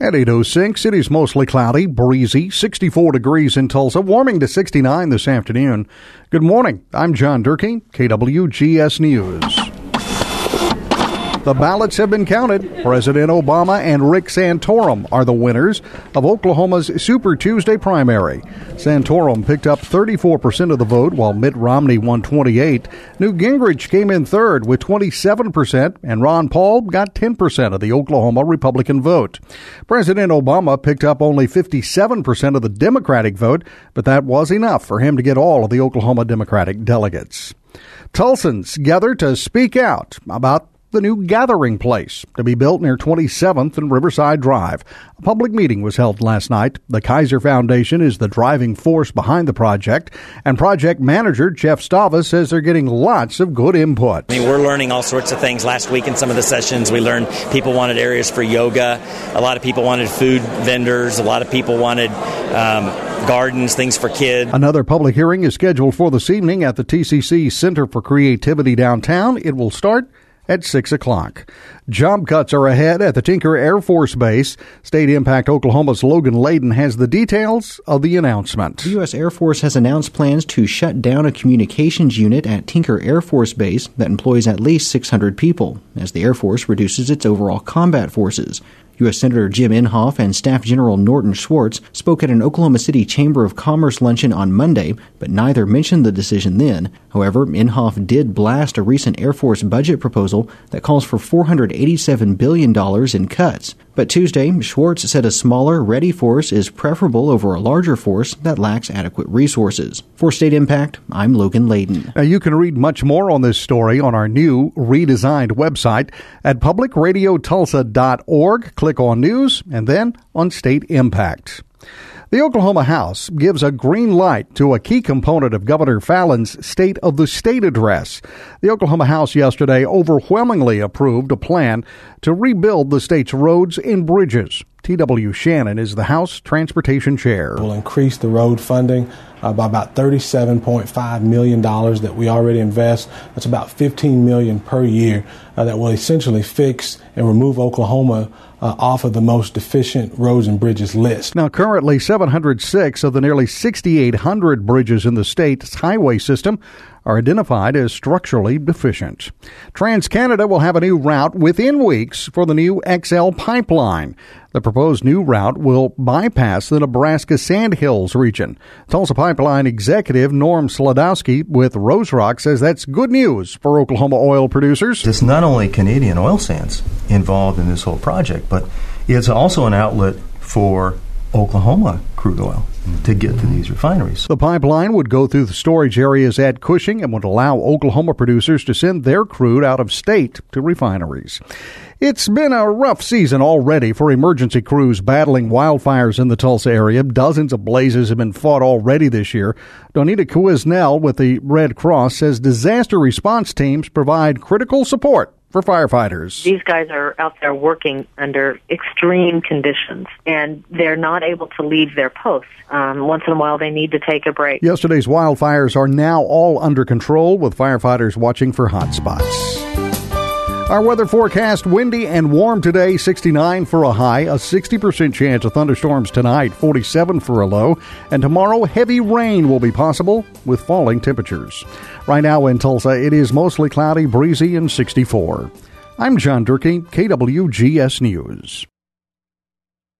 At 8:06, it is mostly cloudy, breezy, 64 degrees in Tulsa, warming to 69 this afternoon. Good morning. I'm John Durkee, KWGS News. The ballots have been counted. President Obama and Rick Santorum are the winners of Oklahoma's Super Tuesday primary. Santorum picked up 34% of the vote, while Mitt Romney won 28%. Newt Gingrich came in third with 27%, and Ron Paul got 10% of the Oklahoma Republican vote. President Obama picked up only 57% of the Democratic vote, but that was enough for him to get all of the Oklahoma Democratic delegates. Tulsans gather to speak out about the new gathering place to be built near 27th and Riverside Drive. A public meeting was held last night. The Kaiser Foundation is the driving force behind the project, and project manager Jeff Stava says they're getting lots of good input. I mean, we're learning all sorts of things. Last week in some of the sessions, we learned people wanted areas for yoga. A lot of people wanted food vendors. A lot of people wanted gardens, things for kids. Another public hearing is scheduled for this evening at the TCC Center for Creativity downtown. It will start at 6 o'clock. Job cuts are ahead at the Tinker Air Force Base. State Impact Oklahoma's Logan Layden has the details of the announcement. The U.S. Air Force has announced plans to shut down a communications unit at Tinker Air Force Base that employs at least 600 people, as the Air Force reduces its overall combat forces. U.S. Senator Jim Inhofe and Staff General Norton Schwartz spoke at an Oklahoma City Chamber of Commerce luncheon on Monday, but neither mentioned the decision then. However, Inhofe did blast a recent Air Force budget proposal that calls for $487 billion in cuts. But Tuesday, Schwartz said a smaller, ready force is preferable over a larger force that lacks adequate resources. For State Impact, I'm Logan Layden. Now, you can read much more on this story on our new, redesigned website at publicradiotulsa.org. Click on News and then on State Impact. The Oklahoma House gives a green light to a key component of Governor Fallon's State of the State address. The Oklahoma House yesterday overwhelmingly approved a plan to rebuild the state's roads and bridges. T.W. Shannon is the House Transportation Chair. We'll increase the road funding by about $37.5 million that we already invest. That's about $15 million per year that will essentially fix and remove Oklahoma off of the most deficient roads and bridges list. Now, currently, 706 of the nearly 6,800 bridges in the state's highway system are identified as structurally deficient. TransCanada will have a new route within weeks for the new XL pipeline. The proposed new route will bypass the Nebraska Sandhills region. Tulsa Pipeline executive Norm Sladowski with Rose Rock says that's good news for Oklahoma oil producers. It's not only Canadian oil sands involved in this whole project, but it's also an outlet for Oklahoma crude oil to get to these refineries. The pipeline would go through the storage areas at Cushing and would allow Oklahoma producers to send their crude out of state to refineries. It's been a rough season already for emergency crews battling wildfires in the Tulsa area. Dozens of blazes have been fought already this year. Donita Quiznell with the Red Cross says disaster response teams provide critical support for firefighters. These guys are out there working under extreme conditions, and they're not able to leave their posts. Once in a while, they need to take a break. Yesterday's wildfires are now all under control, with firefighters watching for hot spots. Our weather forecast, windy and warm today, 69 for a high, a 60% chance of thunderstorms tonight, 47 for a low, and tomorrow heavy rain will be possible with falling temperatures. Right now in Tulsa, it is mostly cloudy, breezy, and 64. I'm John Durkee, KWGS News.